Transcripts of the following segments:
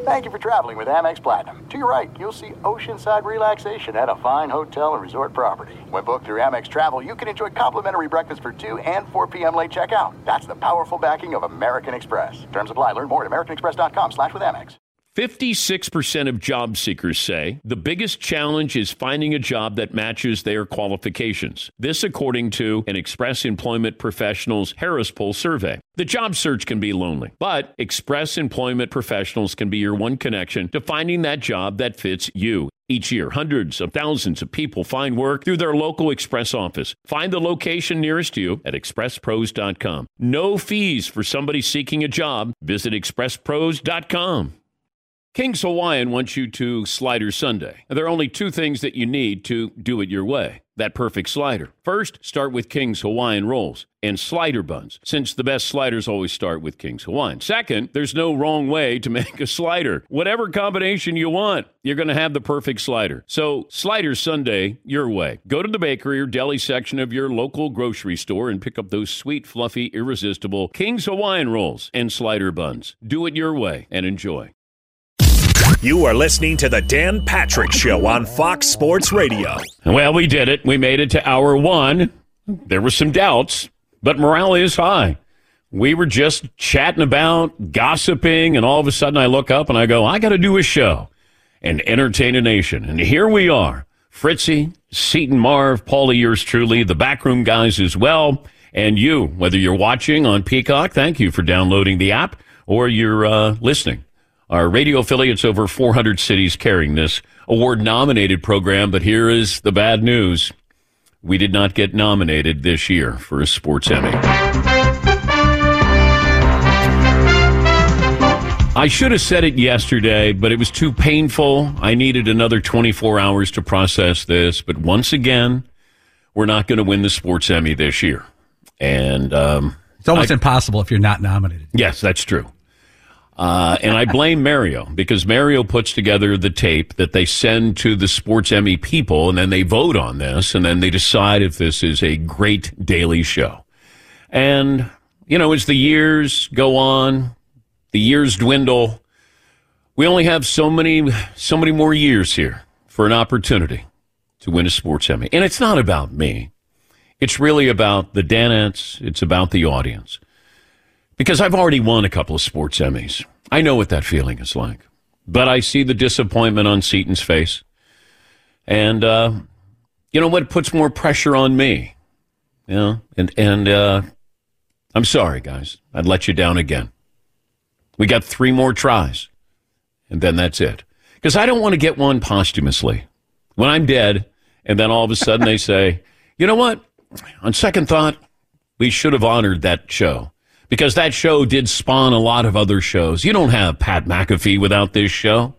Thank you for traveling with Amex Platinum. To your right, you'll see oceanside relaxation at a fine hotel and resort property. When booked through Amex Travel, you can enjoy complimentary breakfast for 2 and 4 p.m. late checkout. That's the powerful backing of American Express. Terms apply. Learn more at americanexpress.com/withAmex. 56% of job seekers say the biggest challenge is finding a job that matches their qualifications. This according to an Express Employment Professionals Harris Poll survey. The job search can be lonely, but Express Employment Professionals can be your one connection to finding that job that fits you. Each year, hundreds of thousands of people find work through their local Express office. Find the location nearest you at expresspros.com. No fees for somebody seeking a job. Visit expresspros.com. King's Hawaiian wants you to Slider Sunday. There are only two things that you need to do it your way. That perfect slider. First, start with King's Hawaiian rolls and slider buns, since the best sliders always start with King's Hawaiian. Second, there's no wrong way to make a slider. Whatever combination you want, you're going to have the perfect slider. So, Slider Sunday your way. Go to the bakery or deli section of your local grocery store and pick up those sweet, fluffy, irresistible King's Hawaiian rolls and slider buns. Do it your way and enjoy. You are listening to the Dan Patrick Show on Fox Sports Radio. Well, we did it. We made it to hour one. There were some doubts, but morale is high. We were just chatting about, gossiping, and all of a sudden I look up and I go, I got to do a show and entertain a nation. And here we are. Fritzy, Seton Marv, Paulie, yours truly, the backroom guys as well, and you, whether you're watching on Peacock, thank you for downloading the app, or you're listening. Our radio affiliates over 400 cities carrying this award-nominated program, but here is the bad news. We did not get nominated this year for a Sports Emmy. I should have said it yesterday, but it was too painful. I needed another 24 hours to process this, but once again, we're not going to win the Sports Emmy this year. And it's almost impossible if you're not nominated. Yes, that's true. And I blame Mario, because Mario puts together the tape that they send to the Sports Emmy people, and then they vote on this, and then they decide if this is a great daily show. And, you know, as the years go on, the years dwindle, we only have so many more years here for an opportunity to win a Sports Emmy. And it's not about me. It's really about the Danettes. It's about the audience. Because I've already won a couple of Sports Emmys. I know what that feeling is like. But I see the disappointment on Seton's face. And, you know what puts more pressure on me? You know, and I'm sorry, guys. I'd let you down again. We got 3 more tries. And then that's it. Because I don't want to get one posthumously. When I'm dead, and then all of a sudden they say, you know what? On second thought, we should have honored that show. Because that show did spawn a lot of other shows. You don't have Pat McAfee without this show.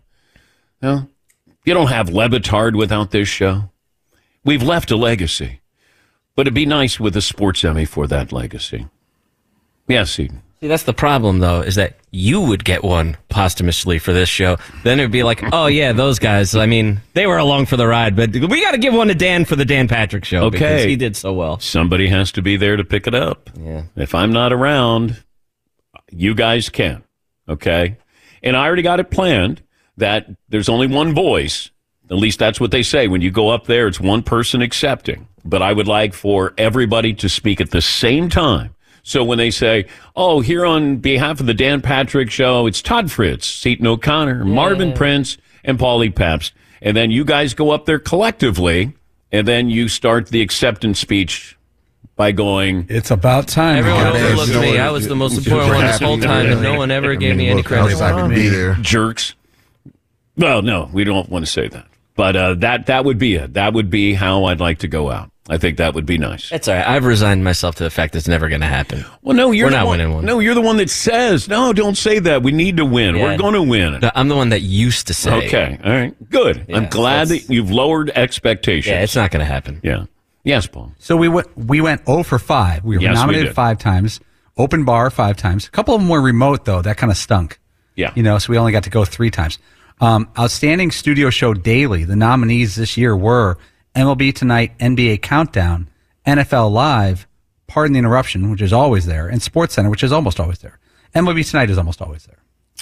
No? You don't have Le Batard without this show. We've left a legacy. But it'd be nice with a Sports Emmy for that legacy. Yes, Eden. See, that's the problem, though, is that you would get one posthumously for this show. Then it would be like, oh, yeah, those guys, I mean, they were along for the ride, but we got to give one to Dan for the Dan Patrick Show because he did so well. Somebody has to be there to pick it up. Yeah. If I'm not around, you guys can, okay? And I already got it planned that there's only one voice. At least that's what they say. When you go up there, it's one person accepting. But I would like for everybody to speak at the same time. So when they say, oh, here on behalf of the Dan Patrick Show, it's Todd Fritz, Seton O'Connor, Marvin Prince, and Paulie Pabst. And then you guys go up there collectively, and then you start the acceptance speech by going, it's about time. Everyone overlooked me. I was the most important one this whole time, and no one ever gave me any credit. Jerks. Well, no, we don't want to say that. But that would be it. That would be how I'd like to go out. I think that would be nice. It's all right. I've resigned myself to the fact it's never going to happen. Well, no, we're not winning one. No, you're the one that says, no, don't say that. We need to win. Yeah. We're going to win. No, I'm the one that used to say. Okay. All right. Good. Yeah, I'm glad that you've lowered expectations. Yeah, it's not going to happen. Yeah. Yes, Paul. So we went 0 for 5. We were nominated 5 times, open bar 5 times. A couple of them were remote, though. That kind of stunk. Yeah. You know, so we only got to go 3 times. Outstanding Studio Show Daily. The nominees this year were MLB Tonight, NBA Countdown, NFL Live, Pardon the Interruption, which is always there, and SportsCenter, which is almost always there. MLB Tonight is almost always there.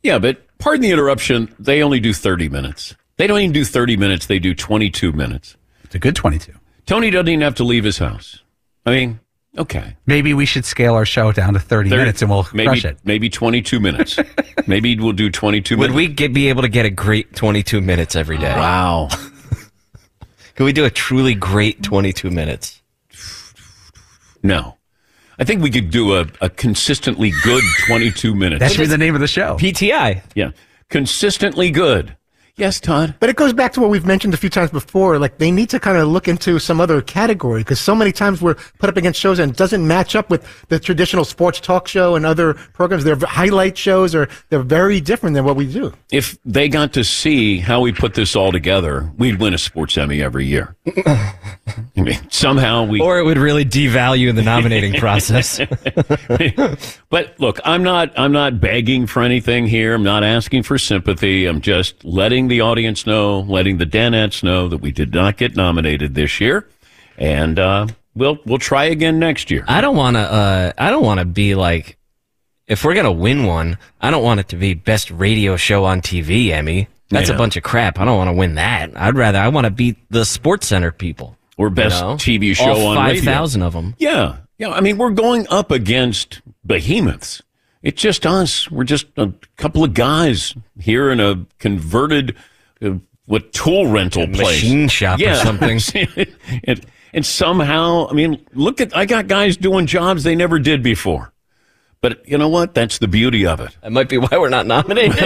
Yeah, but pardon the interruption, they only do 30 minutes. They don't even do 30 minutes, they do 22 minutes. It's a good 22. Tony doesn't even have to leave his house. I mean, okay. Maybe we should scale our show down to 30 minutes and we'll crush it. Maybe 22 minutes. Maybe we'll do 22 minutes. Would we be able to get a great 22 minutes every day? Wow. Could we do a truly great 22 minutes? No. I think we could do a consistently good 22 minutes. That should be the name of the show. PTI. Yeah. Consistently good. Yes, Todd. But it goes back to what we've mentioned a few times before. Like, they need to kind of look into some other category, because so many times we're put up against shows and it doesn't match up with the traditional sports talk show and other programs. They're highlight shows, or they're very different than what we do. If they got to see how we put this all together, we'd win a Sports Emmy every year. I mean, somehow we... Or it would really devalue the nominating process. But look, I'm not begging for anything here. I'm not asking for sympathy. I'm just letting the audience know, letting the Danettes know that we did not get nominated this year, and we'll try again next year. I don't want to be like, if we're gonna win one, I don't want it to be best radio show on TV Emmy. That's a bunch of crap. I don't want to win that. I want to beat the Sports Center people. Or best TV show all on radio. 5,000 of them. Yeah. I mean, we're going up against behemoths. It's just us. We're just a couple of guys here in a converted tool rental place, machine shop or something. and somehow, I mean, I got guys doing jobs they never did before. But you know what? That's the beauty of it. That might be why we're not nominated.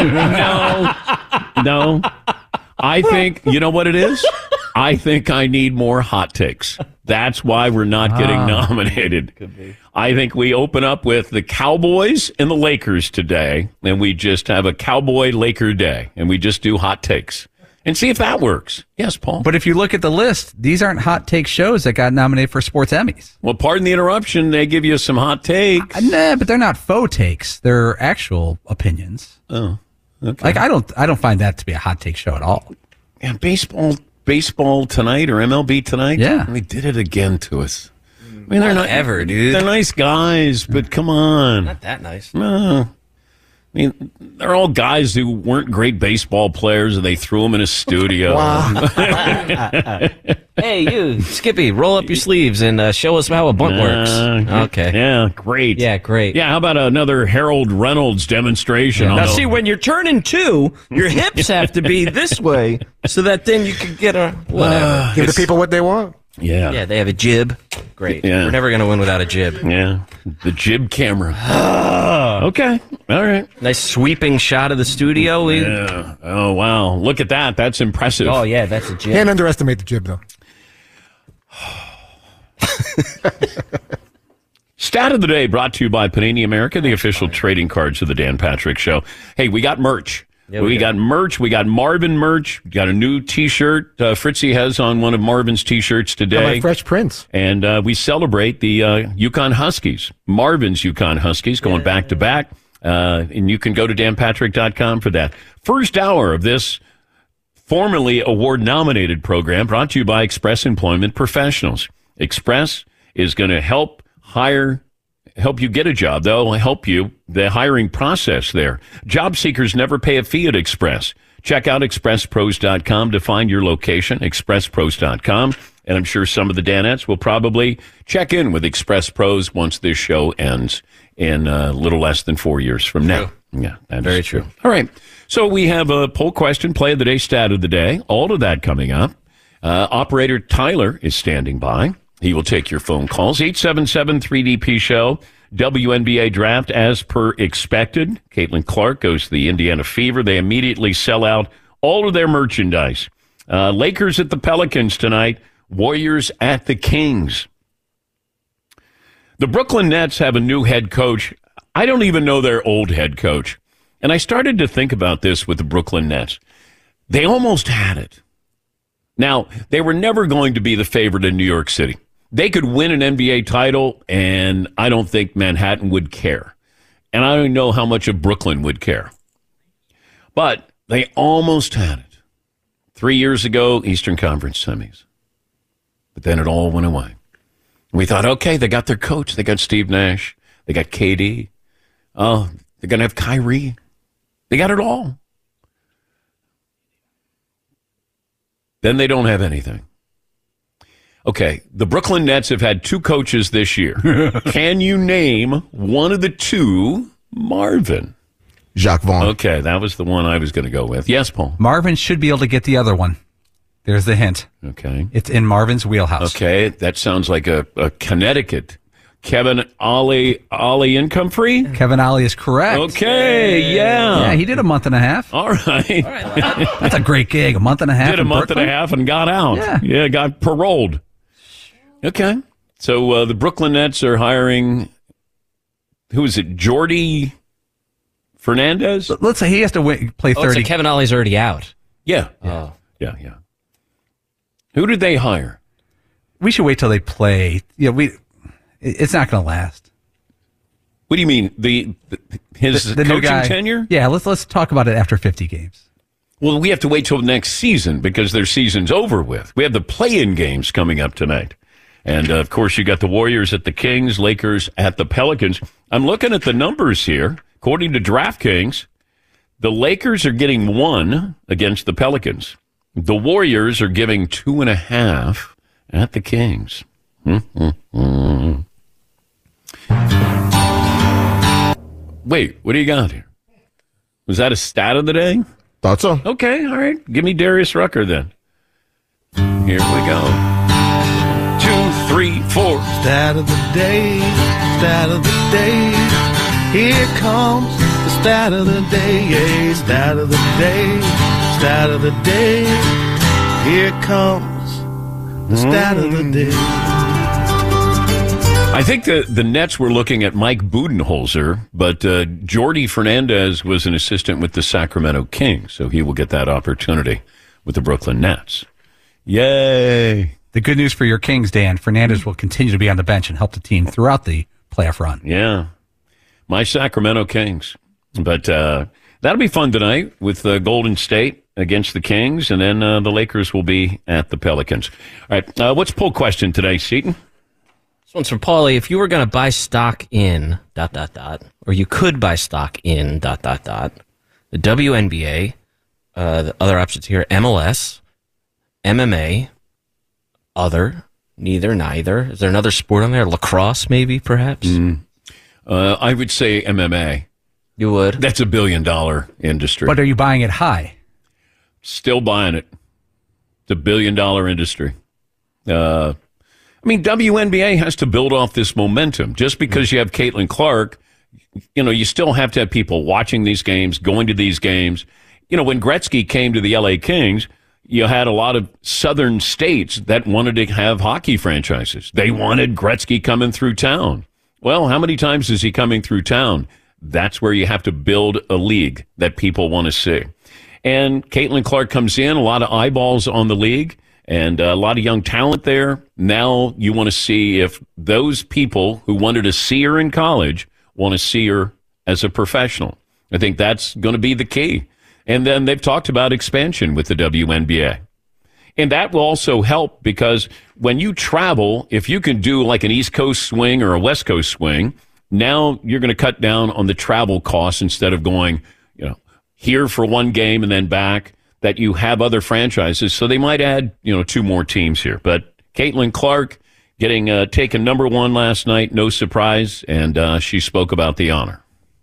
No. I think, you know what it is? I think I need more hot takes. That's why we're not getting nominated. Could be. I think we open up with the Cowboys and the Lakers today, and we just have a Cowboy-Laker day, and we just do hot takes. And see if that works. Yes, Paul. But if you look at the list, these aren't hot take shows that got nominated for Sports Emmys. Well, pardon the interruption. They give you some hot takes. Nah, but they're not faux takes. They're actual opinions. Oh, okay. Like, I don't find that to be a hot take show at all. Yeah, baseball tonight or MLB tonight. Yeah, they did it again to us. I mean, they're not ever, dude. They're nice guys, but come on, not that nice. No. I mean, they're all guys who weren't great baseball players, and they threw them in a studio. Hey, you, Skippy, roll up your sleeves and show us how a bunt works. Okay. Yeah, great. Yeah, great. Yeah, how about another Harold Reynolds demonstration? Now, see, when you're turning two, your hips have to be this way so that then you can get a whatever. Give the people what they want. Yeah. Yeah, they have a jib. Great. Yeah. We're never going to win without a jib. Yeah. The jib camera. Okay. All right. Nice sweeping shot of the studio. Yeah. Oh, wow. Look at that. That's impressive. Oh, yeah, that's a jib. Can't underestimate the jib, though. Stat of the day brought to you by Panini America, the official trading cards of the Dan Patrick Show. Hey, we got merch. Yeah, we got merch. We got Marvin merch. We got a new T-shirt. Fritzy has on one of Marvin's T-shirts today. Fresh Prince. And we celebrate the Yukon Huskies. Marvin's Yukon Huskies going back to back. And you can go to danpatrick.com for that. First hour of this formerly award-nominated program brought to you by Express Employment Professionals. Express is going to help you get a job. They'll help you, the hiring process there. Job seekers never pay a fee at Express. Check out expresspros.com to find your location, expresspros.com. And I'm sure some of the Danettes will probably check in with Express Pros once this show ends in a little less than 4 years from now. Yeah, that's very true. All right. So we have a poll question, play of the day, stat of the day. All of that coming up. Operator Tyler is standing by. He will take your phone calls. 877-3DP-SHOW. WNBA draft as per expected. Caitlin Clark goes to the Indiana Fever. They immediately sell out all of their merchandise. Lakers at the Pelicans tonight. Warriors at the Kings. The Brooklyn Nets have a new head coach. I don't even know their old head coach. And I started to think about this with the Brooklyn Nets. They almost had it. Now, they were never going to be the favorite in New York City. They could win an NBA title, and I don't think Manhattan would care. And I don't know how much of Brooklyn would care. But they almost had it. 3 years ago, Eastern Conference semis. But then it all went away. We thought, okay, they got their coach. They got Steve Nash. They got KD. Oh, they're going to have Kyrie. They got it all. Then they don't have anything. Okay, the Brooklyn Nets have had 2 coaches this year. Can you name one of the 2 Marvin? Jacques Vaughn. Okay, that was the one I was going to go with. Yes, Paul? Marvin should be able to get the other one. There's the hint. Okay. It's in Marvin's wheelhouse. Okay, that sounds like a Connecticut. Kevin Ollie income free? Kevin Ollie is correct. Okay, yeah. Yeah, he did a month and a half. All right. That's a great gig. A month and a half. Did a month and a half and got out. Yeah, got paroled. Okay. So the Brooklyn Nets are hiring, who is it, Jordy Fernandez? Let's say he has to play 30. So Kevin Ollie's already out. Yeah. Yeah. Who did they hire? We should wait till they play. Yeah, it's not going to last. What do you mean? His the coaching new guy, tenure? Yeah, let's talk about it after 50 games. Well, we have to wait till next season because their season's over with. We have the play-in games coming up tonight. And, of course, you got the Warriors at the Kings, Lakers at the Pelicans. I'm looking at the numbers here. According to DraftKings, the Lakers are getting 1 against the Pelicans. The Warriors are giving 2.5 at the Kings. Wait, what do you got here? Was that a stat of the day? Thought so. Okay, all right. Give me Darius Rucker then. Here we go. 2, 3, 4. Stat of the day, stat of the day. Here comes the stat of the day, yeah, stat of the day, stat of the day. Here comes the stat of the day. I think the Nets were looking at Mike Budenholzer, but Jordy Fernandez was an assistant with the Sacramento Kings, so he will get that opportunity with the Brooklyn Nets. Yay! The good news for your Kings, Dan, Fernandez will continue to be on the bench and help the team throughout the playoff run. Yeah. My Sacramento Kings. But that'll be fun tonight with Golden State against the Kings, and then the Lakers will be at the Pelicans. All right, what's poll question today, Seton? This one's from Paulie. If you were going to buy stock in ... or you could buy stock in ... the WNBA, the other options here, MLS, MMA, other, neither, neither. Is there another sport on there? Lacrosse, maybe, perhaps? I would say MMA. You would? That's $1 billion industry. But are you buying it high? Still buying it. It's $1 billion industry. I mean, WNBA has to build off this momentum. Just because you have Caitlin Clark, you still have to have people watching these games, going to these games. When Gretzky came to the LA Kings, you had a lot of southern states that wanted to have hockey franchises. They wanted Gretzky coming through town. Well, how many times is he coming through town? That's where you have to build a league that people want to see. And Caitlin Clark comes in, a lot of eyeballs on the league, and a lot of young talent there. Now you want to see if those people who wanted to see her in college want to see her as a professional. I think that's going to be the key. And then they've talked about expansion with the WNBA. And that will also help because when you travel, if you can do like an East Coast swing or a West Coast swing, now you're going to cut down on the travel costs instead of going, here for one game and then back, that you have other franchises. So they might add, 2 more teams here. But Caitlin Clark getting taken number 1 last night, no surprise, and she spoke about the honor.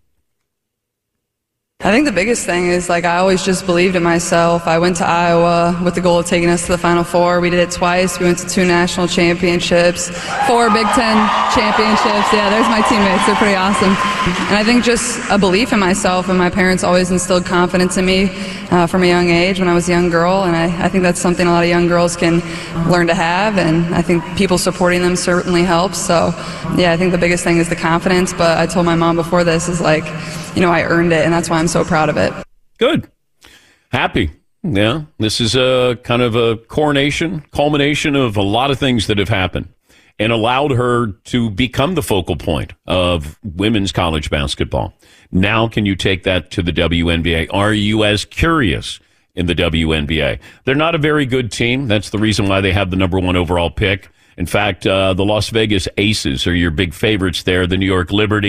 I think the biggest thing is, I always just believed in myself. I went to Iowa with the goal of taking us to the Final Four. We did it twice. We went to 2 national championships, 4 Big Ten championships. Yeah, there's my teammates. They're pretty awesome. And I think just a belief in myself, and my parents always instilled confidence in me from a young age when I was a young girl. And I think that's something a lot of young girls can learn to have. And I think people supporting them certainly helps. So, yeah, I think the biggest thing is the confidence. But I told my mom before this is I earned it, and that's why I'm so proud of it. Good. Happy. Yeah. This is a kind of a culmination of a lot of things that have happened and allowed her to become the focal point of women's college basketball. Now can you take that to the WNBA? Are you as curious in the WNBA? They're not a very good team. That's the reason why they have the number 1 overall pick. In fact, the Las Vegas Aces are your big favorites there. The New York Liberty,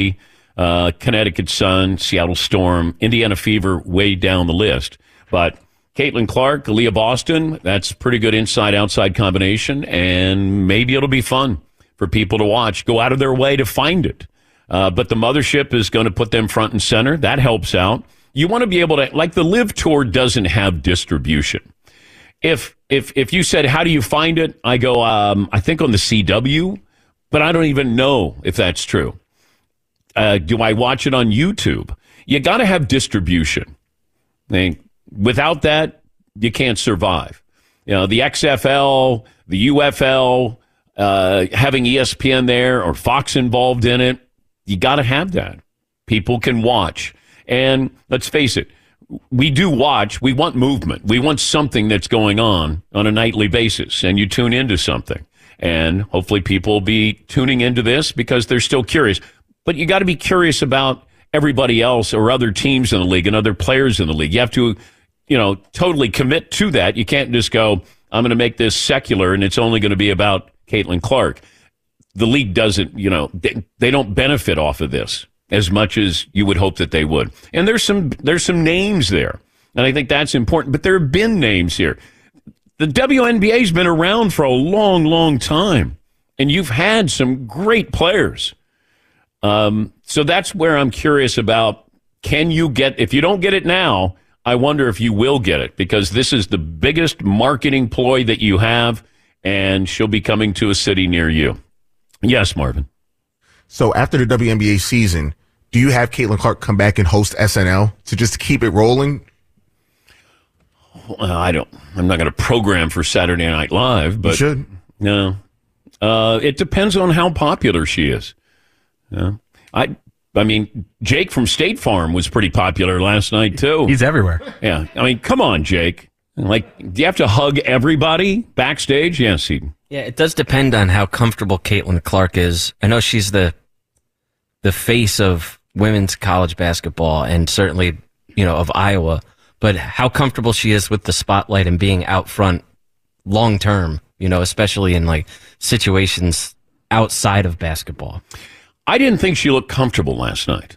Connecticut Sun, Seattle Storm, Indiana Fever way down the list. But Caitlin Clark, Aaliyah Boston, that's pretty good inside-outside combination, and maybe it'll be fun for people to watch. Go out of their way to find it. But the mothership is going to put them front and center. That helps out. You want to be able to, like the Live Tour doesn't have distribution. If you said, how do you find it? I go, I think on the CW, but I don't even know if that's true. Do I watch it on YouTube? You got to have distribution. Without that, you can't survive. You know, the XFL, the UFL, having ESPN there or Fox involved in it, you got to have that. People can watch. And let's face it, we do watch. We want movement. We want something that's going on a nightly basis. And you tune into something. And hopefully people will be tuning into this because they're still curious. But you got to be curious about everybody else or other teams in the league and other players in the league. You have to, totally commit to that. You can't just go, I'm going to make this secular and it's only going to be about Caitlin Clark. The league doesn't, they don't benefit off of this as much as you would hope that they would. And there's some names there. And I think that's important. But there have been names here. The WNBA's been around for a long, long time. And you've had some great players. So that's where I'm curious about, if you don't get it now, I wonder if you will get it, because this is the biggest marketing ploy that you have, and she'll be coming to a city near you. Yes, Marvin. So after the WNBA season, do you have Caitlin Clark come back and host SNL to just keep it rolling? Well, I'm not going to program for Saturday Night Live, but you should. No. It depends on how popular she is. Yeah. I mean, Jake from State Farm was pretty popular last night, too. He's everywhere. Yeah. I mean, come on, Jake. Like, do you have to hug everybody backstage? Yes, Yeah, it does depend on how comfortable Caitlin Clark is. I know she's the face of women's college basketball and certainly, of Iowa, but how comfortable she is with the spotlight and being out front long term, especially in like situations outside of basketball. I didn't think she looked comfortable last night,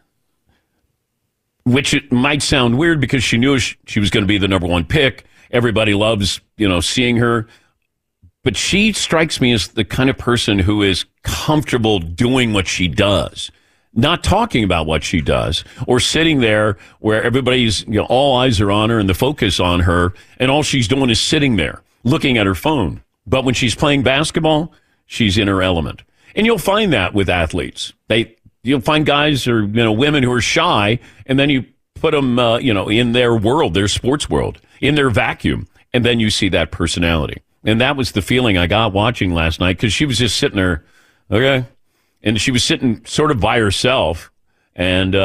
which it might sound weird because she knew she was going to be the number one pick. Everybody loves, seeing her. But she strikes me as the kind of person who is comfortable doing what she does, not talking about what she does, or sitting there where everybody's, all eyes are on her and the focus on her, and all she's doing is sitting there looking at her phone. But when she's playing basketball, she's in her element. And you'll find that with athletes. You'll find guys or women who are shy, and then you put them in their world, their sports world, in their vacuum, and then you see that personality. And that was the feeling I got watching last night, because she was just sitting there, okay, and she was sitting sort of by herself, and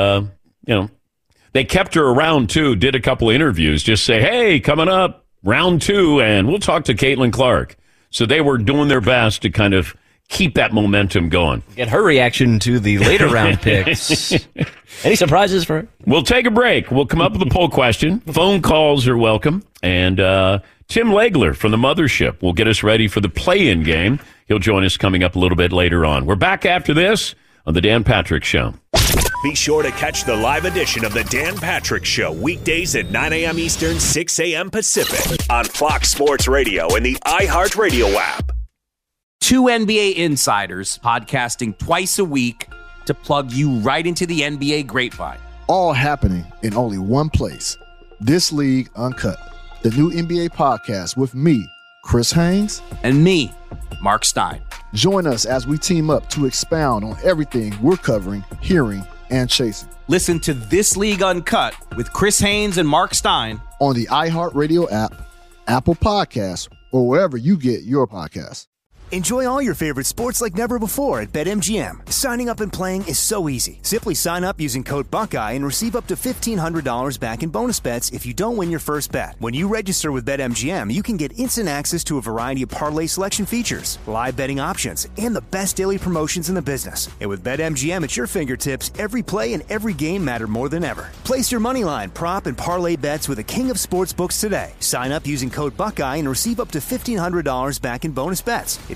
they kept her around too. Did a couple of interviews, just say, hey, coming up round 2, and we'll talk to Caitlin Clark. So they were doing their best to kind of keep that momentum going. Get her reaction to the later round picks. Any surprises for her? We'll take a break. We'll come up with a poll question. Phone calls are welcome. And Tim Legler from the Mothership will get us ready for the play-in game. He'll join us coming up a little bit later on. We're back after this on The Dan Patrick Show. Be sure to catch the live edition of The Dan Patrick Show weekdays at 9 a.m. Eastern, 6 a.m. Pacific on Fox Sports Radio and the iHeartRadio app. 2 NBA insiders podcasting twice a week to plug you right into the NBA grapevine. All happening in only one place. This League Uncut, the new NBA podcast with me, Chris Haynes, and me, Mark Stein. Join us as we team up to expound on everything we're covering, hearing, and chasing. Listen to This League Uncut with Chris Haynes and Mark Stein on the iHeartRadio app, Apple Podcasts, or wherever you get your podcasts. Enjoy all your favorite sports like never before at BetMGM. Signing up and playing is so easy. Simply sign up using code Buckeye and receive up to $1,500 back in bonus bets if you don't win your first bet. When you register with BetMGM, you can get instant access to a variety of parlay selection features, live betting options, and the best daily promotions in the business. And with BetMGM at your fingertips, every play and every game matter more than ever. Place your moneyline, prop, and parlay bets with the king of sportsbooks today. Sign up using code Buckeye and receive up to $1,500 back in bonus bets. It's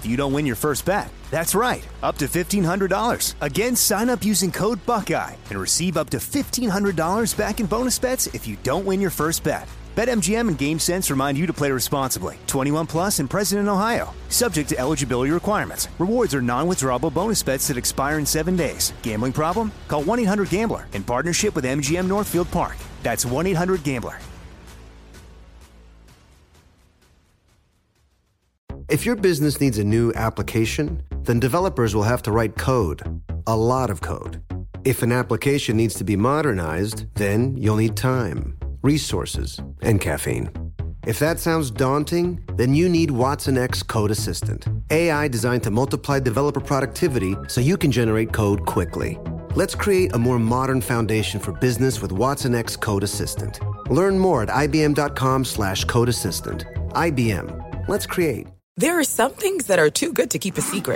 if you don't win your first bet. That's right, up to $1,500. Again, sign up using code Buckeye and receive up to $1,500 back in bonus bets if you don't win your first bet. BetMGM and GameSense remind you to play responsibly. 21 plus and present in Ohio. Subject to eligibility requirements. Rewards are non-withdrawable bonus bets that expire in 7 days. Gambling problem? Call 1-800-GAMBLER in partnership with MGM Northfield Park. That's 1-800-GAMBLER. If your business needs a new application, then developers will have to write code. A lot of code. If an application needs to be modernized, then you'll need time, resources, and caffeine. If that sounds daunting, then you need Watson X Code Assistant. AI designed to multiply developer productivity so you can generate code quickly. Let's create a more modern foundation for business with Watson X Code Assistant. Learn more at ibm.com/code assistant. IBM. Let's create. There are some things that are too good to keep a secret.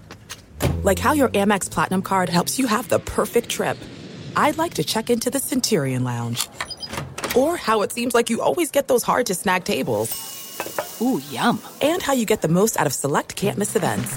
Like how your Amex Platinum card helps you have the perfect trip. I'd like to check into the Centurion Lounge. Or how it seems like you always get those hard-to-snag tables. Ooh, yum. And how you get the most out of select can't-miss events.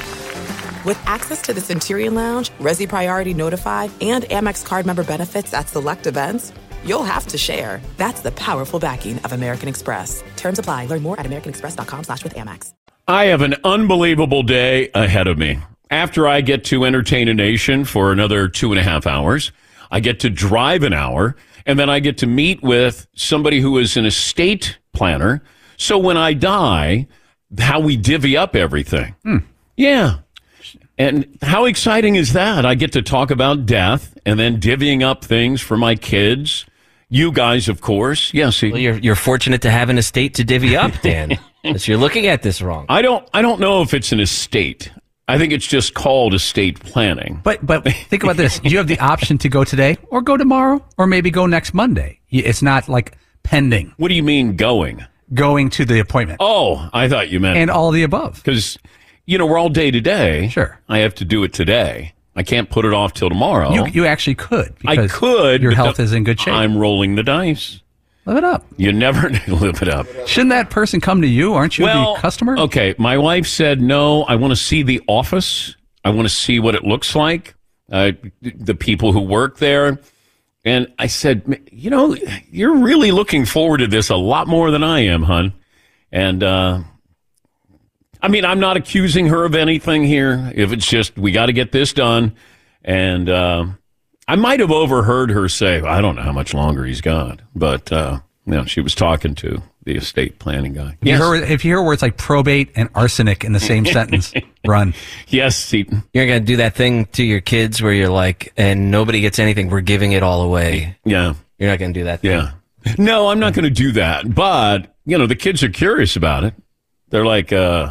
With access to the Centurion Lounge, Resi Priority Notified, and Amex card member benefits at select events, you'll have to share. That's the powerful backing of American Express. Terms apply. Learn more at americanexpress.com/withAmex. I have an unbelievable day ahead of me. After I get to entertain a nation for another 2.5 hours, I get to drive an hour, and then I get to meet with somebody who is an estate planner. So when I die, how we divvy up everything. Yeah. And how exciting is that? I get to talk about death and then divvying up things for my kids. You guys, of course. Yes. Well, you're fortunate to have an estate to divvy up, Dan. So you're looking at this wrong. I don't know if it's an estate. I think it's just called estate planning. But think about this. You have the option to go today or go tomorrow or maybe go next Monday. It's not like pending. What do you mean going? Going to the appointment. Oh, I thought you meant. And all the above. Because, we're all day to day. Sure. I have to do it today. I can't put it off till tomorrow. You actually could. I could. Your health is in good shape. I'm rolling the dice. Live it up. You never live it up. Shouldn't that person come to you? Aren't you the customer? Okay. My wife said, no, I want to see the office. I want to see what it looks like, the people who work there. And I said, you're really looking forward to this a lot more than I am, hon. And, I'm not accusing her of anything here. If it's just, we got to get this done. And I might have overheard her say, I don't know how much longer he's got. But, she was talking to the estate planning guy. If you hear words like probate and arsenic in the same sentence, run. Yes, Seton. You're going to do that thing to your kids where you're like, and nobody gets anything, we're giving it all away. Yeah. You're not going to do that thing. Yeah. No, I'm not going to do that. But, the kids are curious about it. They're like,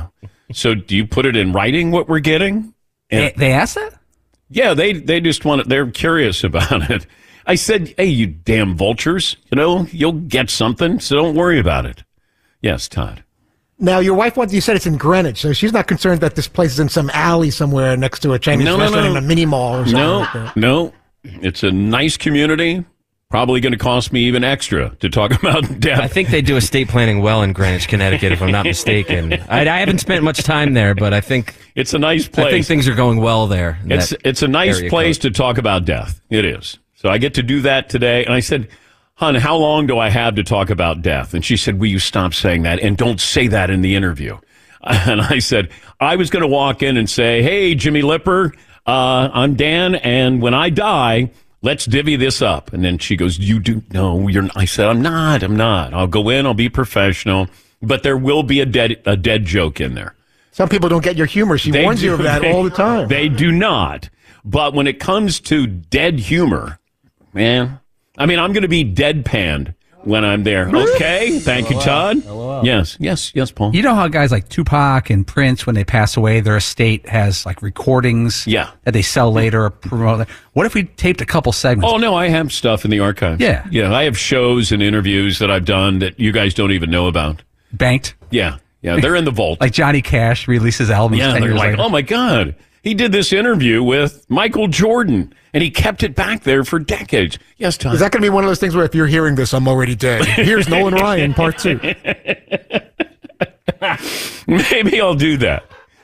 so do you put it in writing what we're getting? And they asked that? Yeah, they just want it. They're curious about it. I said, hey, you damn vultures, you'll get something, so don't worry about it. Yes, Todd. Now, your wife, you said it's in Greenwich, so she's not concerned that this place is in some alley somewhere next to a Chinese restaurant in a mini mall or something. No. It's a nice community. Probably going to cost me even extra to talk about death. I think they do estate planning well in Greenwich, Connecticut, if I'm not mistaken. I haven't spent much time there, but I think it's a nice place. I think things are going well there. It's a nice place to talk about death. It is. So I get to do that today. And I said, hon, how long do I have to talk about death? And she said, will you stop saying that? And don't say that in the interview. And I said, I was going to walk in and say, hey, Jimmy Lipper, I'm Dan. And when I die, let's divvy this up. And then she goes, you do? No, you're not. I said, I'm not. I'll go in. I'll be professional. But there will be a dead joke in there. Some people don't get your humor. She warns you of that all the time. They do not. But when it comes to dead humor, man, I'm going to be deadpanned when I'm there. Okay. Thank you, Todd. Yes, Paul. You know how guys like Tupac and Prince, when they pass away, their estate has like recordings that they sell later or promote. What if we taped a couple segments? Oh, no, I have stuff in the archives. Yeah. Yeah, I have shows and interviews that I've done that you guys don't even know about. Banked? Yeah, they're in the vault. Like Johnny Cash releases albums 10 they're years like, later. oh my God. He did this interview with Michael Jordan, and he kept it back there for decades. Yes, Tom. Is that going to be one of those things where if you're hearing this, I'm already dead? Here's Nolan Ryan, part 2. Maybe I'll do that.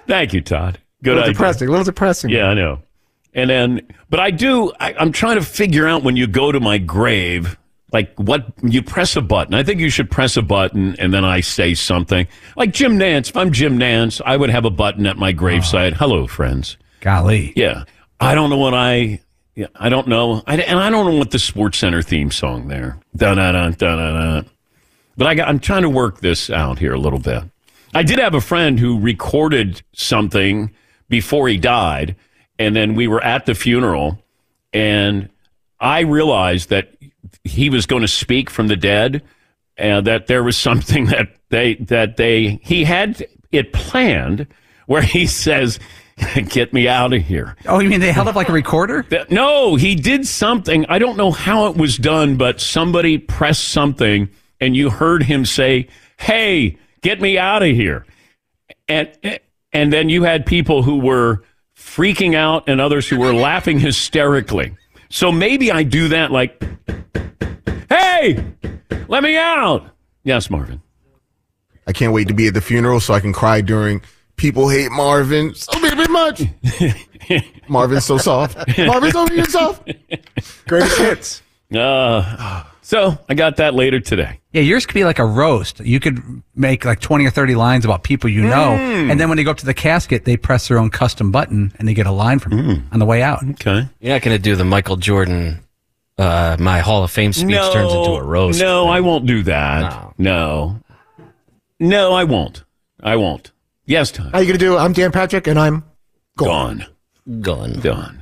Thank you, Todd. Good a little idea. A little depressing. Yeah, I know. And then, but I'm trying to figure out when you go to my grave, like what you press a button. I think you should press a button and then I say something. Like Jim Nance. If I'm Jim Nance, I would have a button at my gravesite. Hello, friends. Golly. Yeah. I don't know what I don't know. And I don't know what the Sports Center theme song there. Da-da-da-da-da-da. But I'm trying to work this out here a little bit. I did have a friend who recorded something before he died, and then we were at the funeral, and I realized that he was going to speak from the dead, and that there was something that he had it planned where he says, "Get me out of here." Oh, you mean they held up like a recorder? No, he did something. I don't know how it was done, but somebody pressed something, and you heard him say, "Hey, get me out of here." And then you had people who were freaking out and others who were laughing hysterically. So maybe I do that like, "Hey, let me out." Yes, Marvin. I can't wait to be at the funeral so I can cry during "People Hate Marvin so very much." Marvin's so soft. Marvin's over here soft. Greatest hits. So I got that later today. Yeah, yours could be like a roast. You could make like 20 or 30 lines about people you know, and then when they go up to the casket, they press their own custom button and they get a line from you on the way out. Okay. You're not going to do the Michael Jordan, my Hall of Fame speech turns into a roast. No, I won't do that. No, I won't. Yes, Tom. How are you going to do? I'm Dan Patrick, and I'm gone. Done.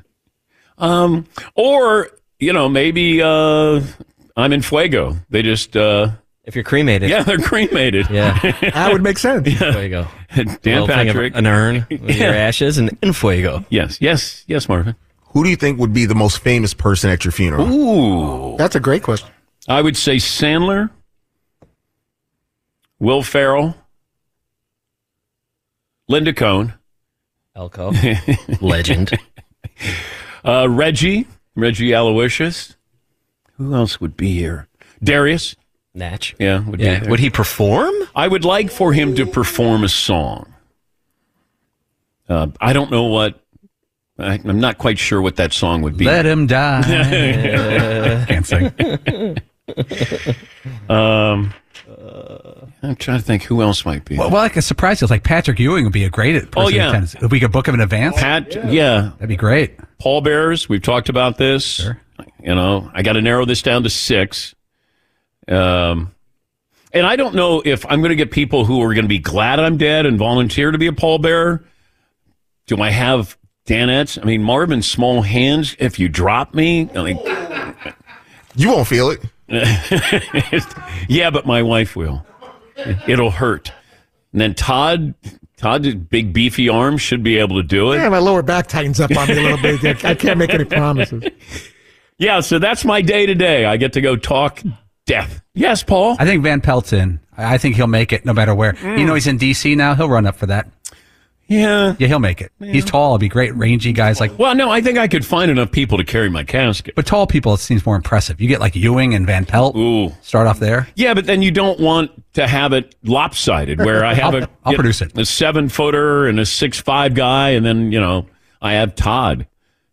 Or, maybe I'm in Fuego. They just... if you're cremated. Yeah, they're cremated. Yeah. That would make sense. Yeah. Fuego. Dan Patrick. An urn with your ashes and in Fuego. Yes, Marvin. Who do you think would be the most famous person at your funeral? Ooh. That's a great question. I would say Sandler, Will Ferrell, Linda Cohn. Elko. Legend. Reggie Aloysius. Who else would be here? Darius. Natch. Yeah, would be there. Would he perform? I would like for him to perform a song. I don't know what. I'm not quite sure what that song would be. Let him die. Can't sing. I'm trying to think who else might be. Well, like a surprise deal, like Patrick Ewing would be a great person. Oh, yeah. If we could book him in advance. Yeah. That'd be great. Pallbearers, we've talked about this. Sure. I got to narrow this down to 6. And I don't know if I'm going to get people who are going to be glad I'm dead and volunteer to be a pallbearer. Do I have Danettes? I mean, Marvin's small hands. If you drop me, you won't feel it. Yeah, but my wife will. It'll hurt. And then Todd's big beefy arms should be able to do it. Yeah, my lower back tightens up on me a little bit. I can't make any promises. Yeah, so that's my day today. I get to go talk death. Yes, Paul? I think Van Pelt's in. I think he'll make it no matter where. He's in D.C. now. He'll run up for that. Yeah. Yeah, he'll make it. Yeah. He's tall. He'll be great. Rangy guys like... Well, no, I think I could find enough people to carry my casket. But tall people, it seems more impressive. You get like Ewing and Van Pelt. Ooh. Start off there. Yeah, but then you don't want to have it lopsided where I have I'll produce it. A 7-footer and a 6'5" guy, and then, I have Todd.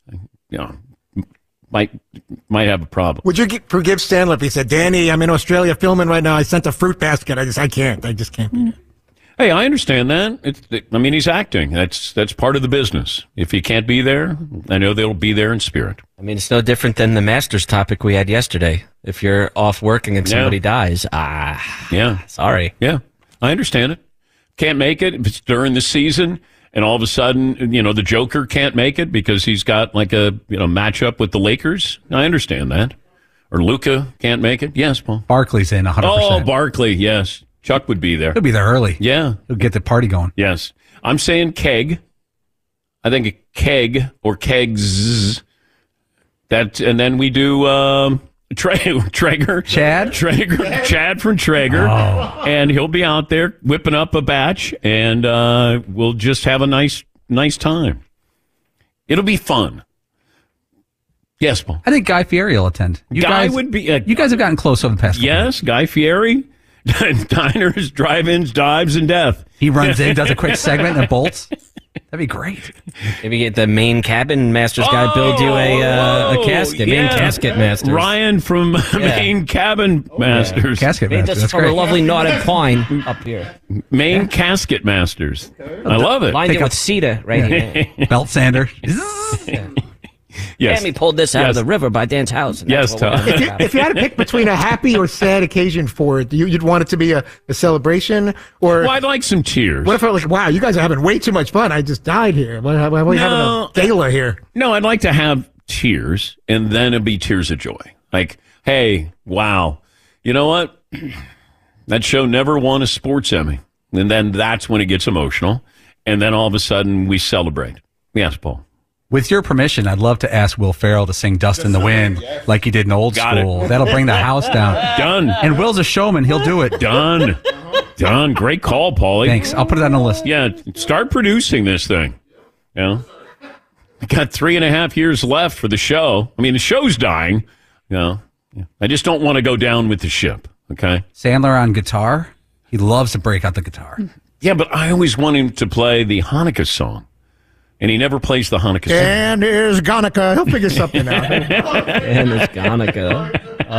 Might have a problem. Would you forgive Stanley if he said, "Danny, I'm in Australia filming right now. I sent a fruit basket. I just can't. Hey, I understand that. He's acting. That's part of the business. If he can't be there, I know they'll be there in spirit. I mean, it's no different than the Masters topic we had yesterday. If you're off working and somebody dies, yeah, sorry. Yeah, I understand it. Can't make it if it's during the season, and all of a sudden, the Joker can't make it because he's got like a matchup with the Lakers. I understand that. Or Luka can't make it. Yes, Paul. Barkley's in 100%. Oh, Barkley, yes. Chuck would be there. He'll be there early. Yeah. He'll get the party going. Yes. I'm saying keg. I think a keg or kegs. And then we do Traeger. Chad from Traeger. Oh. And he'll be out there whipping up a batch, and we'll just have a nice time. It'll be fun. Yes, Paul. I think Guy Fieri will attend. You guys have gotten close over the past couple Yes, Guy Fieri. Diners, drive-ins, dives, and death. He runs in, does a quick segment, and bolts. That'd be great. Maybe get the Maine Cabin Masters guy build you a casket. Yeah. Maine Casket Masters. Ryan from Maine Cabin Masters. Casket Made Masters. this That's from a great. lovely knotted pine up here. Maine Casket Masters. I love it. Lined it with cedar right here. Belt sander. Yes. Tammy pulled this out of the river by Dan's house. And Yes, that's what Tom. we're If you had to pick between a happy or sad occasion for it, you'd want it to be a celebration, or Well, I'd like some tears. what if it was like, wow, you guys are having way too much fun. I just died here. Why are we having a gala here? No, I'd like to have tears, and then it'd be tears of joy. Like, hey, wow, you know what? That show never won a sports Emmy. And then that's when it gets emotional. And then all of a sudden we celebrate. Yes, Paul. With your permission, I'd love to ask Will Ferrell to sing Dust in the Wind like he did in Old Got it. School. That'll bring the house down. Done. And Will's a showman. He'll do it. Done. Done. Great call, Paulie. Thanks. I'll put it on the list. Yeah, start producing this thing. You know? We got 3.5 years left for the show. I mean, the show's dying. You know? I just don't want to go down with the ship, okay? Sandler on guitar. He loves to break out the guitar. Yeah, but I always want him to play the Hanukkah song. And he never plays the Hanukkah song. And here's Hanukkah. He'll figure something out. And it's Hanukkah.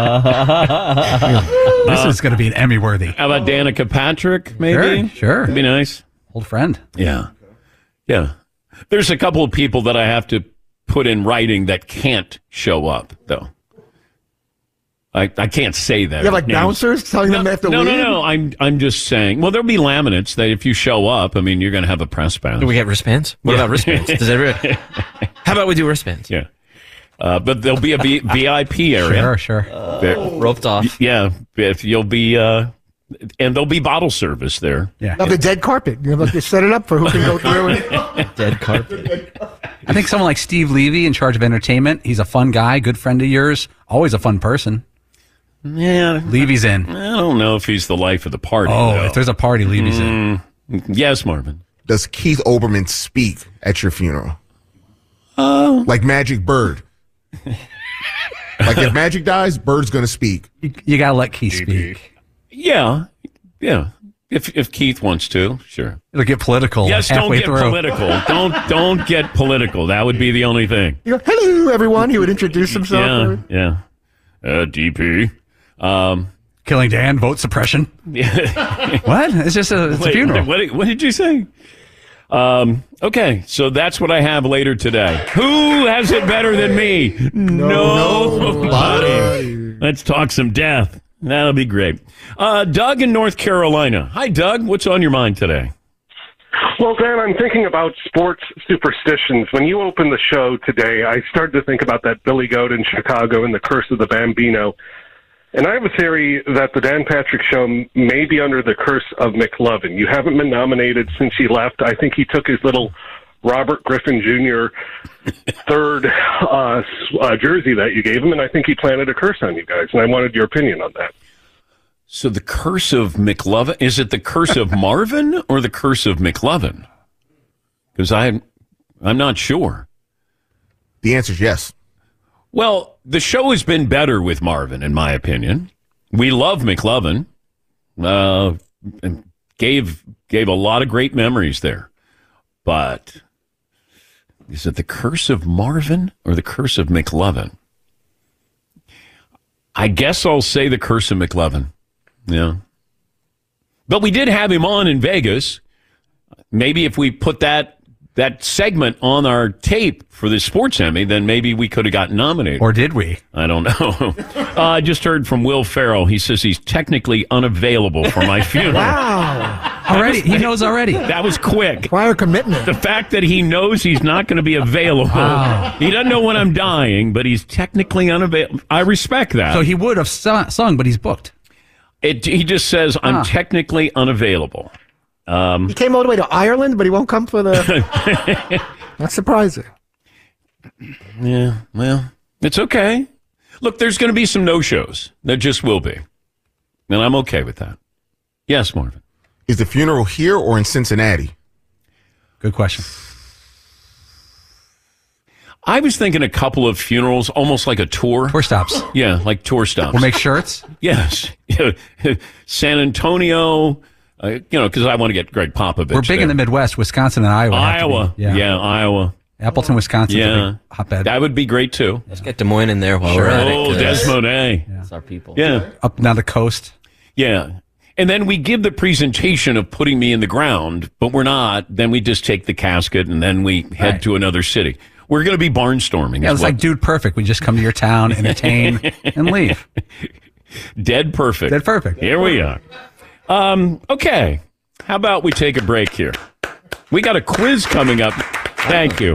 This is going to be an Emmy worthy. How about Danica Patrick, maybe? Sure. That'd be nice. Old friend. Yeah. Yeah. There's a couple of people that I have to put in writing that can't show up, though. I can't say that. You have like names. bouncers telling them they have to leave? No. I'm just saying. Well, there'll be laminates that if you show up, I mean, you're going to have a press pass. Do we get wristbands? What about wristbands? How about we do wristbands? Yeah. But there'll be a VIP area. Sure. Roped off. Yeah. If you'll be, and there'll be bottle service there. Yeah. Of the dead carpet. You set it up for who can go through it. Dead carpet. I think someone like Steve Levy in charge of entertainment. He's a fun guy, good friend of yours, always a fun person. Yeah. Levy's in. I don't know if he's the life of the party. Oh, though. if there's a party, Levy's in. Yes, Marvin. Does Keith Olbermann speak at your funeral? Like Magic Bird. Like if Magic dies, Bird's going to speak. You got to let Keith speak. Yeah. If Keith wants to, sure. It'll get political. Yes, don't halfway get through. political. Don't get political. That would be the only thing. You go, hello, everyone. He would introduce himself. Yeah. DP. Killing Dan, vote suppression. What? It's just a funeral. What did you say? Okay, so that's what I have later today. Who has it better than me? Nobody. Let's talk some death. That'll be great. Doug in North Carolina. Hi, Doug. What's on your mind today? Well, Dan, I'm thinking about sports superstitions. When you opened the show today, I started to think about that Billy Goat in Chicago and the Curse of the Bambino. And I have a theory that the Dan Patrick Show may be under the curse of McLovin. You haven't been nominated since he left. I think he took his little Robert Griffin Jr. third jersey that you gave him, and I think he planted a curse on you guys. And I wanted your opinion on that. So the curse of McLovin, is it the curse of Marvin or the curse of McLovin? Because I'm not sure. The answer is yes. Well, the show has been better with Marvin, in my opinion. We love McLovin. And gave a lot of great memories there. But is it the curse of Marvin or the curse of McLovin? I guess I'll say the curse of McLovin. Yeah. But we did have him on in Vegas. Maybe if we put that segment on our tape for the Sports Emmy, then maybe we could have gotten nominated. Or did we? I don't know. I just heard from Will Ferrell. He says he's technically unavailable for my funeral. Wow. Already? He knows already. That was quick. Prior commitment. The fact that he knows he's not going to be available. Wow. He doesn't know when I'm dying, but he's technically unavailable. I respect that. So he would have sung, but he's booked. He just says, I'm technically unavailable. He came all the way to Ireland, but he won't come for the... That's surprising. Yeah, well, it's okay. Look, there's going to be some no-shows. There just will be. And I'm okay with that. Yes, Marvin. Is the funeral here or in Cincinnati? Good question. I was thinking a couple of funerals, almost like a tour. Tour stops. Yeah, like tour stops. We'll make shirts? Yes. San Antonio, because I want to get Greg Popovich. We're big in the Midwest, Wisconsin and Iowa. Iowa. Yeah, Iowa. Appleton, Wisconsin. Yeah. Hotbed. That would be great, too. Let's get Des Moines in there while we're at it. Oh, Des Moines. That's our people. Yeah. Up and down the coast. Yeah. And then we give the presentation of putting me in the ground, but we're not. Then we just take the casket and then we head to another city. We're going to be barnstorming. Yeah, it's like Dude Perfect. We just come to your town, entertain, and leave. Dead perfect. Dead perfect. Here we are. Okay. How about we take a break here? We got a quiz coming up. Thank you.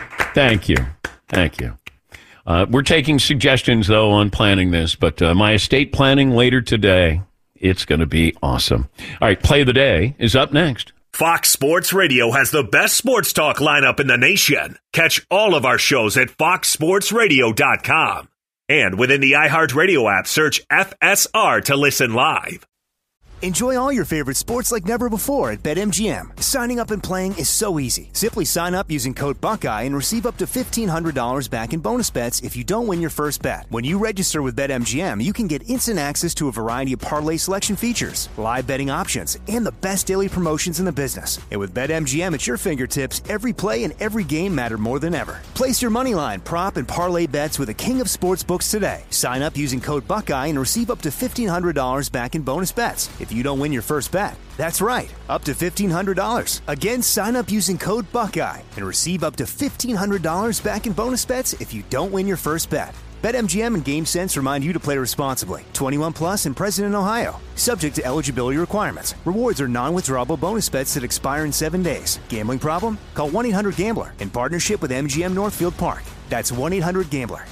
We're taking suggestions, though, on planning this, but my estate planning later today, it's going to be awesome. All right, Play of the Day is up next. Fox Sports Radio has the best sports talk lineup in the nation. Catch all of our shows at foxsportsradio.com. And within the iHeartRadio app, search FSR to listen live. Enjoy all your favorite sports like never before at BetMGM. Signing up and playing is so easy. Simply sign up using code Buckeye and receive up to $1,500 back in bonus bets if you don't win your first bet. When you register with BetMGM, you can get instant access to a variety of parlay selection features, live betting options, and the best daily promotions in the business. And with BetMGM at your fingertips, every play and every game matter more than ever. Place your moneyline, prop, and parlay bets with the king of sportsbooks today. Sign up using code Buckeye and receive up to $1,500 back in bonus bets if you don't win your first bet. That's right, up to $1,500. Again, sign up using code Buckeye and receive up to $1,500 back in bonus bets if you don't win your first bet. BetMGM and GameSense remind you to play responsibly. 21 plus and present in Ohio. Subject to eligibility requirements. Rewards are non-withdrawable bonus bets that expire in 7 days. Gambling problem? Call 1-800-GAMBLER in partnership with MGM Northfield Park. That's 1-800-GAMBLER.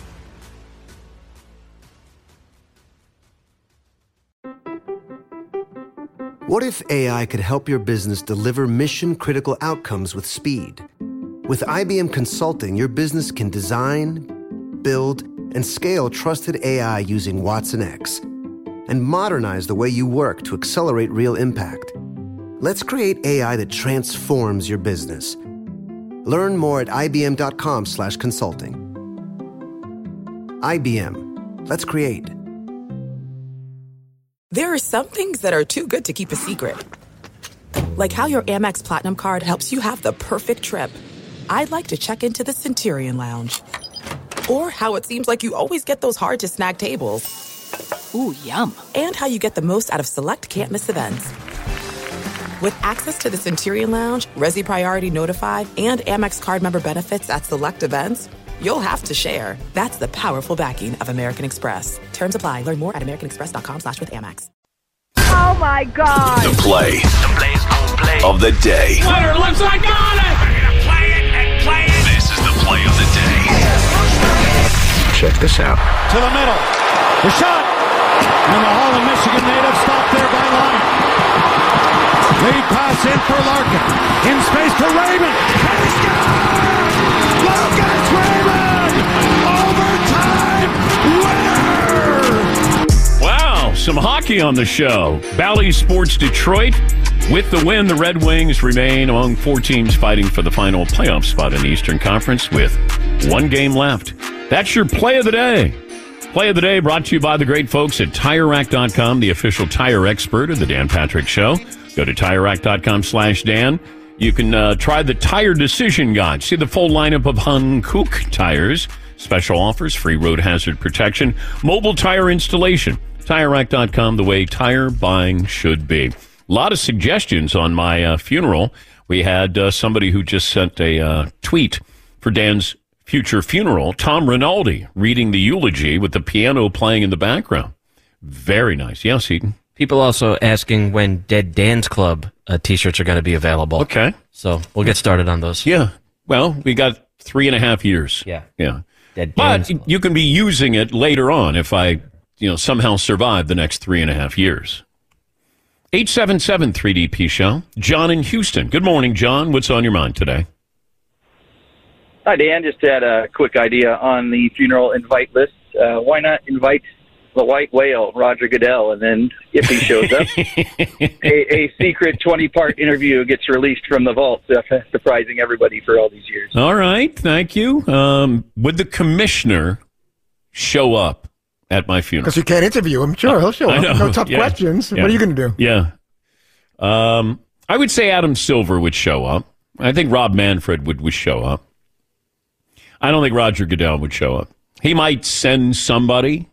What if AI could help your business deliver mission-critical outcomes with speed? With IBM Consulting, your business can design, build, and scale trusted AI using watsonx, and modernize the way you work to accelerate real impact. Let's create AI that transforms your business. Learn more at ibm.com/consulting. IBM. Let's create. There are some things that are too good to keep a secret. Like how your Amex Platinum card helps you have the perfect trip. I'd like to check into the Centurion Lounge. Or how it seems like you always get those hard-to-snag tables. Ooh, yum. And how you get the most out of select can't-miss events. With access to the Centurion Lounge, Resi Priority Notified, and Amex card member benefits at select events, you'll have to share. That's the powerful backing of American Express. Terms apply. Learn more at americanexpress.com/withAmex. Oh, my God. The play of the day. Winner looks like on it. Play it. This is the play of the day. Check this out. To the middle. The shot. And the Harlan, Michigan native stopped there by Lyon. Lead pass in for Larkin. In space to Raymond. And he scores! Lucas Raymond! Overtime winner! Wow, some hockey on the show. Bally Sports Detroit. With the win, the Red Wings remain among 4 teams fighting for the final playoff spot in the Eastern Conference with 1 game left. That's your play of the day. Play of the day brought to you by the great folks at TireRack.com, the official tire expert of the Dan Patrick Show. Go to TireRack.com/Dan. You can try the Tire Decision Guide. See the full lineup of Hankook tires. Special offers, free road hazard protection, mobile tire installation. TireRack.com, the way tire buying should be. A lot of suggestions on my funeral. We had somebody who just sent a tweet for Dan's future funeral. Tom Rinaldi reading the eulogy with the piano playing in the background. Very nice. Yes, Heaton. People also asking when Dead Dan's Club T-shirts are going to be available. Okay. So we'll get started on those. Yeah. Well, we got 3.5 years. Yeah. Yeah. Dead Dan's But Club. you can be using it later on if I, somehow survive the next 3.5 years. 877-3DP Show. John in Houston. Good morning, John. What's on your mind today? Hi, Dan. Just had a quick idea on the funeral invite list. Why not invite the white whale, Roger Goodell, and then if he shows up, a secret 20-part interview gets released from the vault, surprising everybody for all these years. All right. Thank you. Would the commissioner show up at my funeral? Because you can't interview him. Sure, he'll show up. No tough questions. Yeah. What are you going to do? Yeah. I would say Adam Silver would show up. I think Rob Manfred would show up. I don't think Roger Goodell would show up. He might send somebody.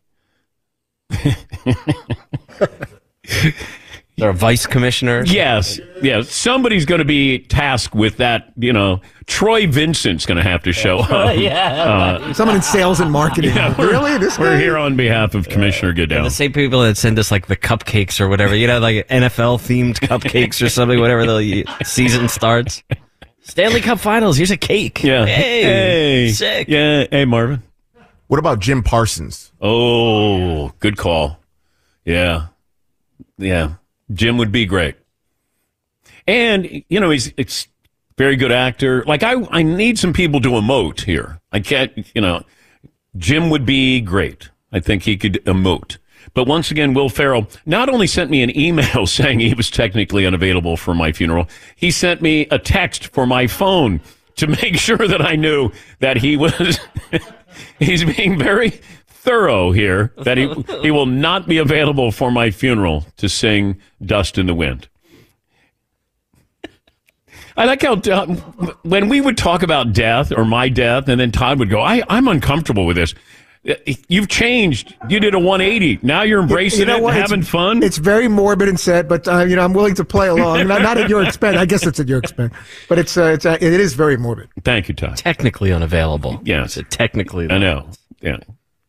There are vice commissioners. Yes. Somebody's going to be tasked with that. Troy Vincent's going to have to show up. Someone in sales and marketing. Yeah, really? We're here on behalf of Commissioner Goodell. The same people that send us like the cupcakes or whatever, like NFL themed cupcakes or something, whatever the season starts. Stanley Cup Finals. Here's a cake. Yeah. Hey. Sick. Yeah. Hey, Marvin. What about Jim Parsons? Oh, good call. Yeah. Jim would be great. And, he's a very good actor. Like, I need some people to emote here. I can't, Jim would be great. I think he could emote. But once again, Will Ferrell not only sent me an email saying he was technically unavailable for my funeral, he sent me a text for my phone to make sure that I knew that he was, he's being very thorough here, that he will not be available for my funeral to sing Dust in the Wind. I like how when we would talk about death or my death, and then Todd would go, I'm uncomfortable with this. You've changed. You did a 180. Now you're embracing it and having fun. It's very morbid and sad, but I'm willing to play along. Not at your expense. I guess it's at your expense, but it is very morbid. Thank you, Todd. Technically unavailable. Yes, technically. I know. Yeah.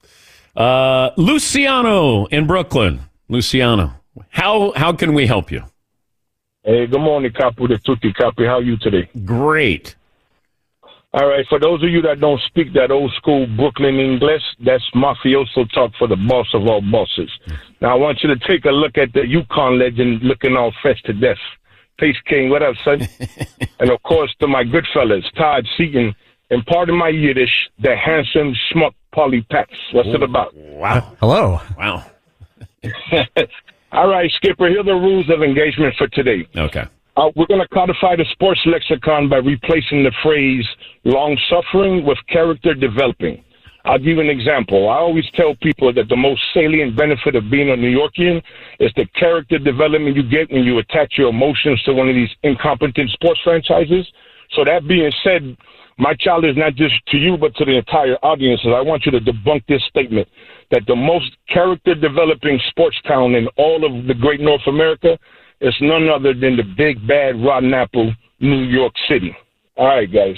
Luciano in Brooklyn. Luciano, how can we help you? Hey, good morning, Capo de Tutti. Capo, how are you today? Great. All right, for those of you that don't speak that old school Brooklyn English, that's mafioso talk for the boss of all bosses. Now, I want you to take a look at the Yukon legend looking all fresh to death. Peace, King. What up, son? And, of course, to my good fellas, Todd Seaton, and pardon my Yiddish, the handsome schmuck Polly Pats. What's it about? Wow. Hello. Wow. All right, Skipper, here are the rules of engagement for today. Okay. We're going to codify the sports lexicon by replacing the phrase long-suffering with character developing. I'll give you an example. I always tell people that the most salient benefit of being a New Yorkian is the character development you get when you attach your emotions to one of these incompetent sports franchises. So that being said, my challenge is not just to you, but to the entire audience, is I want you to debunk this statement that the most character-developing sports town in all of the great North America is none other than the big, bad, rotten apple, New York City. All right, guys.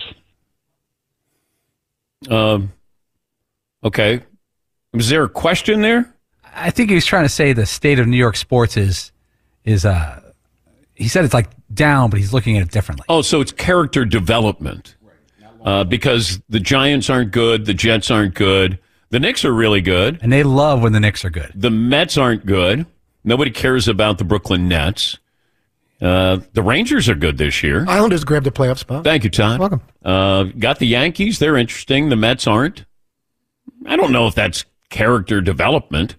Okay. Was there a question there? I think he was trying to say the state of New York sports is he said it's like down, but he's looking at it differently. Oh, so it's character development. Because the Giants aren't good, the Jets aren't good, the Knicks are really good. And they love when the Knicks are good. The Mets aren't good. Nobody cares about the Brooklyn Nets. The Rangers are good this year. Islanders grabbed a playoff spot. Thank you, Todd. Welcome. Got the Yankees. They're interesting. The Mets aren't. I don't know if that's character development.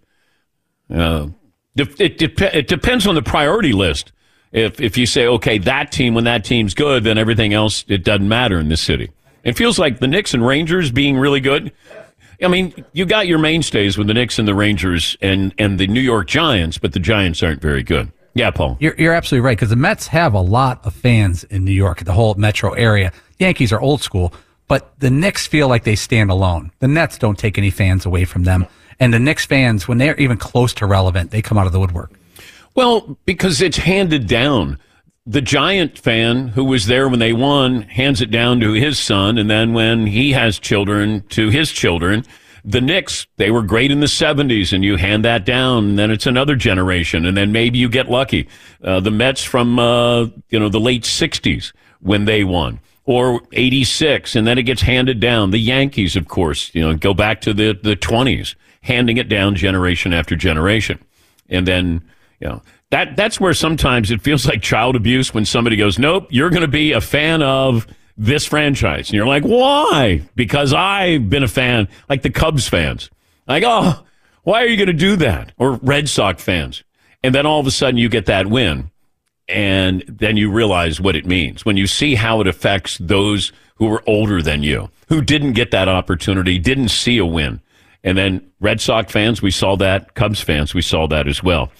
It depends on the priority list. If you say, okay, that team, when that team's good, then everything else, it doesn't matter in this city. It feels like the Knicks and Rangers being really good. I mean, you got your mainstays with the Knicks and the Rangers and the New York Giants, but the Giants aren't very good. Yeah, Paul. You're absolutely right, because the Mets have a lot of fans in New York, the whole metro area. Yankees are old school, but the Knicks feel like they stand alone. The Nets don't take any fans away from them. And the Knicks fans, when they're even close to relevant, they come out of the woodwork. Well, because it's handed down. The Giant fan who was there when they won hands it down to his son, and then when he has children, to his children. The Knicks, they were great in the 70s, and you hand that down, and then it's another generation, and then maybe you get lucky. The Mets from the late 60s when they won, or 86, and then it gets handed down. The Yankees, of course, go back to the 20s, handing it down generation after generation. And then, that's where sometimes it feels like child abuse when somebody goes, nope, you're going to be a fan of this franchise. And you're like, why? Because I've been a fan, like the Cubs fans. Like, oh, why are you going to do that? Or Red Sox fans. And then all of a sudden you get that win. And then you realize what it means when you see how it affects those who are older than you, who didn't get that opportunity, didn't see a win. And then Red Sox fans, we saw that. Cubs fans, we saw that as well.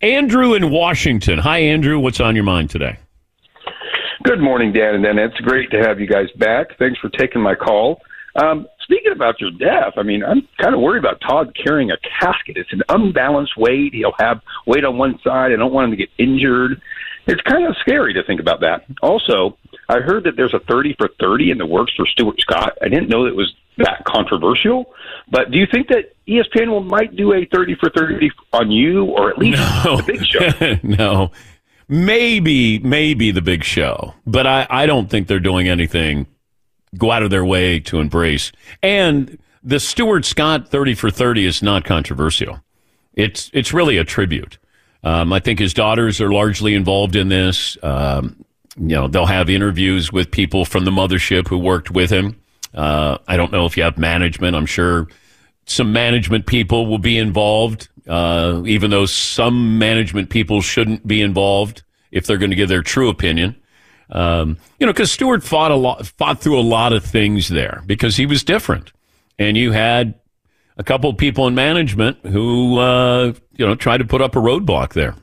Andrew in Washington. Hi, Andrew. What's on your mind today? Good morning, Dan and Dan. It's great to have you guys back. Thanks for taking my call. Speaking about your death, I mean, I'm kind of worried about Todd carrying a casket. It's an unbalanced weight. He'll have weight on one side. I don't want him to get injured. It's kind of scary to think about that. Also, I heard that there's a 30 for 30 in the works for Stuart Scott. I didn't know that it was that controversial, but do you think that ESPN might do a 30 for 30 on you, or at least the Big Show? No. Maybe the Big Show, but I don't think they're doing anything go out of their way to embrace. And the Stuart Scott 30 for 30 is not controversial. It's really a tribute. I think his daughters are largely involved in this. They'll have interviews with people from the mothership who worked with him. I don't know if you have management. I'm sure some management people will be involved, even though some management people shouldn't be involved if they're going to give their true opinion. Because Stuart fought through a lot of things there because he was different. And you had a couple of people in management who, tried to put up a roadblock there.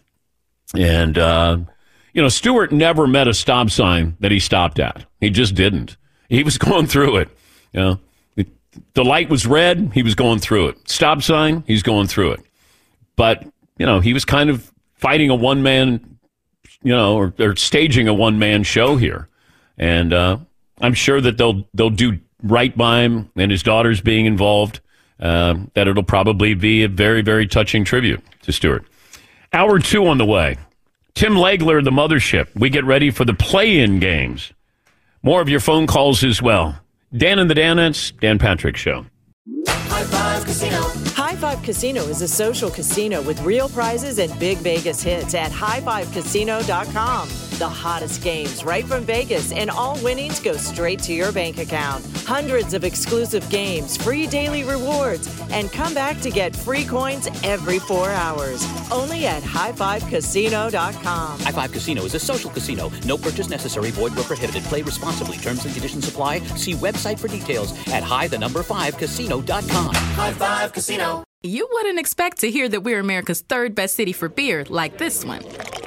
And, Stuart never met a stop sign that he stopped at. He just didn't. He was going through it. The light was red. He was going through it. Stop sign. He's going through it. But, he was kind of fighting a one-man or staging a one-man show here. And I'm sure that they'll do right by him and his daughters being involved, that it'll probably be a very, very touching tribute to Stuart. Hour 2 on the way. Tim Legler, the mothership. We get ready for the play-in games. More of your phone calls as well. Dan and the Danettes, Dan Patrick Show. High Five Casino. High Five Casino is a social casino with real prizes and big Vegas hits at highfivecasino.com. The hottest games right from Vegas, and all winnings go straight to your bank account. Hundreds of exclusive games, free daily rewards, and come back to get free coins every 4 hours. Only at highfivecasino.com. High Five Casino is a social casino. No purchase necessary. Void where prohibited. Play responsibly. Terms and conditions apply. See website for details at high5casino.com. High Five Casino. You wouldn't expect to hear that we're America's 3rd best city for beer like this one.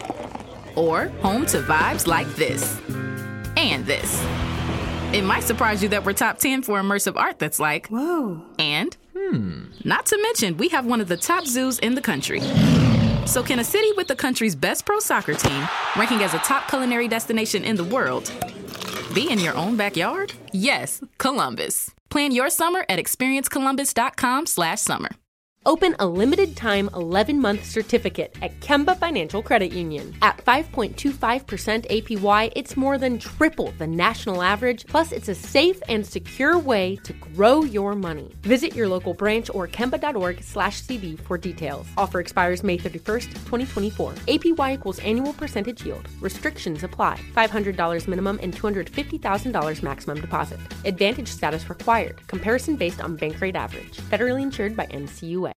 Or home to vibes like this. And this. It might surprise you that we're top 10 for immersive art that's like, whoa. And, not to mention, we have one of the top zoos in the country. So can a city with the country's best pro soccer team, ranking as a top culinary destination in the world, be in your own backyard? Yes, Columbus. Plan your summer at experiencecolumbus.com/summer. Open a limited-time 11-month certificate at Kemba Financial Credit Union. At 5.25% APY, it's more than triple the national average, plus it's a safe and secure way to grow your money. Visit your local branch or kemba.org/CD for details. Offer expires May 31st, 2024. APY equals annual percentage yield. Restrictions apply. $500 minimum and $250,000 maximum deposit. Advantage status required. Comparison based on bank rate average. Federally insured by NCUA.